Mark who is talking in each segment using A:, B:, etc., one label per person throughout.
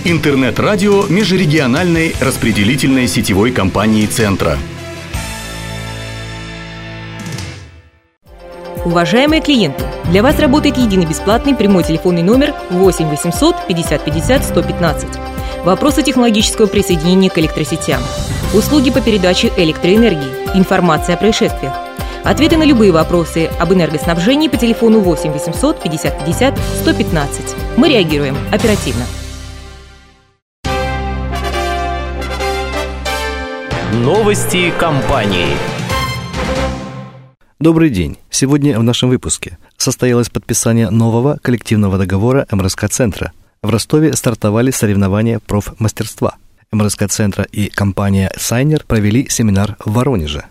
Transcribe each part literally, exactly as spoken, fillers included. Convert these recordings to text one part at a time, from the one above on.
A: Интернет-радио межрегиональной распределительной сетевой компании «Центра».
B: Уважаемые клиенты, для вас работает единый бесплатный прямой телефонный номер восемь восемьсот пятьдесят пятьдесят сто пятнадцать. Вопросы технологического присоединения к электросетям, услуги по передаче электроэнергии, информация о происшествиях. Ответы на любые вопросы об энергоснабжении по телефону восемь восемьсот пятьдесят пятьдесят сто пятнадцать. Мы реагируем оперативно.
C: Новости компании.
D: Добрый день. Сегодня в нашем выпуске состоялось подписание нового коллективного договора эм эр эс ка-центра. В Ростове стартовали соревнования профмастерства. эм эр эс ка-центра и компания «Сайнер» провели семинар в Воронеже.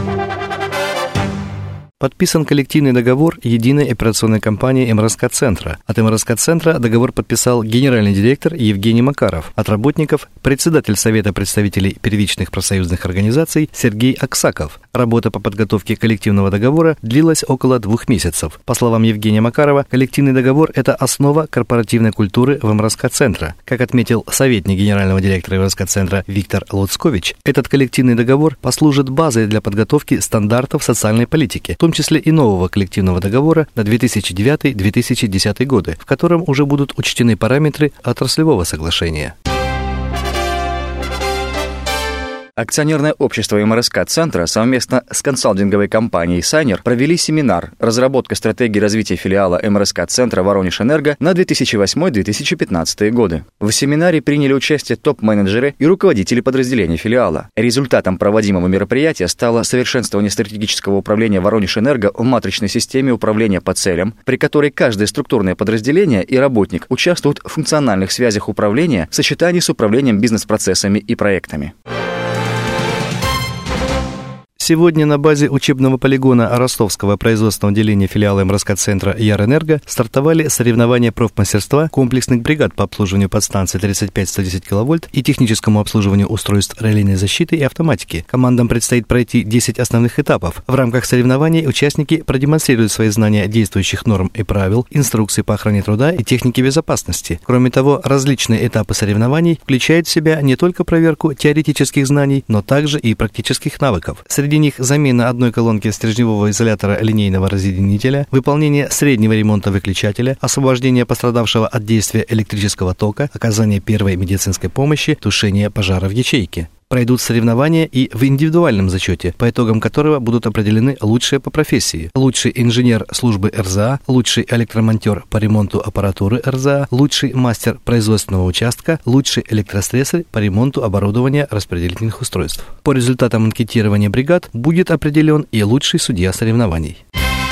D: Подписан коллективный договор единой операционной компании эм эр эс ка-центра. От эм эр эс ка-центра договор подписал генеральный директор Евгений Макаров. От работников – председатель Совета представителей первичных профсоюзных организаций Сергей Аксаков. Работа по подготовке коллективного договора длилась около двух месяцев. По словам Евгения Макарова, коллективный договор – это основа корпоративной культуры в эм эр эс ка-центра. Как отметил советник генерального директора эм эр эс ка-центра Виктор Луцкович, этот коллективный договор послужит базой для подготовки стандартов социальной политики, в том числе и нового коллективного договора на две тысячи девятый — две тысячи десятый годы, в котором уже будут учтены параметры отраслевого соглашения.
E: Акционерное общество эм эр эс ка-центра совместно с консалтинговой компанией «Сайнер» провели семинар «Разработка стратегии развития филиала эм эр эс ка-центра Воронеж-Энерго на две тысячи восьмой — две тысячи пятнадцатый годы». В семинаре приняли участие топ-менеджеры и руководители подразделений филиала. Результатом проводимого мероприятия стало совершенствование стратегического управления Воронеж-Энерго в матричной системе управления по целям, при которой каждое структурное подразделение и работник участвуют в функциональных связях управления в сочетании с управлением бизнес-процессами и проектами.
D: Сегодня на базе учебного полигона Ростовского производственного отделения филиала эм эр эс ка-центра «Ярэнерго» стартовали соревнования профмастерства комплексных бригад по обслуживанию подстанций тридцать пять — сто десять киловольт и техническому обслуживанию устройств релейной защиты и автоматики. Командам предстоит пройти десять основных этапов. В рамках соревнований участники продемонстрируют свои знания действующих норм и правил, инструкций по охране труда и техники безопасности. Кроме того, различные этапы соревнований включают в себя не только проверку теоретических знаний, но также и практических навыков. Среди Среди них замена одной колонки стержневого изолятора линейного разъединителя, выполнение среднего ремонта выключателя, освобождение пострадавшего от действия электрического тока, оказание первой медицинской помощи, тушение пожара в ячейке. Пройдут соревнования и в индивидуальном зачете, по итогам которого будут определены лучшие по профессии. Лучший инженер службы эр зэ а, лучший электромонтер по ремонту аппаратуры эр зэ а, лучший мастер производственного участка, лучший электрослесарь по ремонту оборудования распределительных устройств. По результатам анкетирования бригад будет определен и лучший судья соревнований.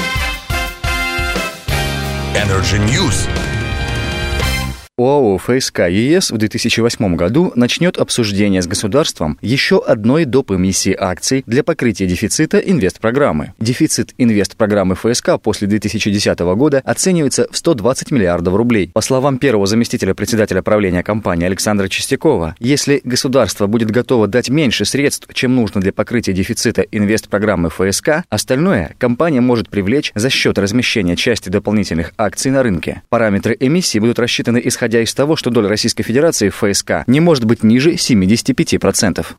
A: Energy News.
E: ОАО эф эс ка е эс в две тысячи восьмом году начнет обсуждение с государством еще одной доп. Эмиссии акций для покрытия дефицита инвестпрограммы. Дефицит инвестпрограммы эф эс ка после две тысячи десятого года оценивается в сто двадцать миллиардов рублей. По словам первого заместителя председателя правления компании Александра Чистякова, если государство будет готово дать меньше средств, чем нужно для покрытия дефицита инвестпрограммы эф эс ка, остальное компания может привлечь за счет размещения части дополнительных акций на рынке. Параметры эмиссии будут рассчитаны исходя из того, что доля Российской Федерации в эф эс ка не может быть ниже семьдесят пять процентов.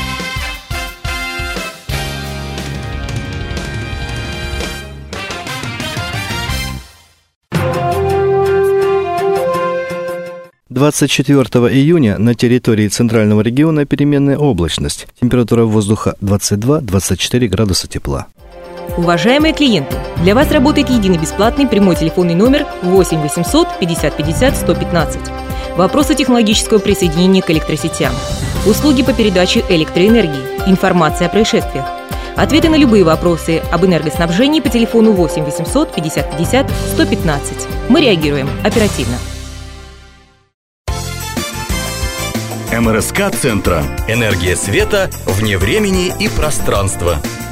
D: двадцать четвёртого июня на территории Центрального региона переменная облачность. Температура воздуха двадцать два — двадцать четыре градуса тепла.
B: Уважаемые клиенты, для вас работает единый бесплатный прямой телефонный номер восемь восемьсот пятьдесят пятьдесят сто пятнадцать. Вопросы технологического присоединения к электросетям, услуги по передаче электроэнергии, информация о происшествиях. Ответы на любые вопросы об энергоснабжении по телефону восемь восемьсот пятьдесят пятьдесят сто пятнадцать. Мы реагируем оперативно.
A: эм эр эс ка-центра. Энергия света вне времени и пространства.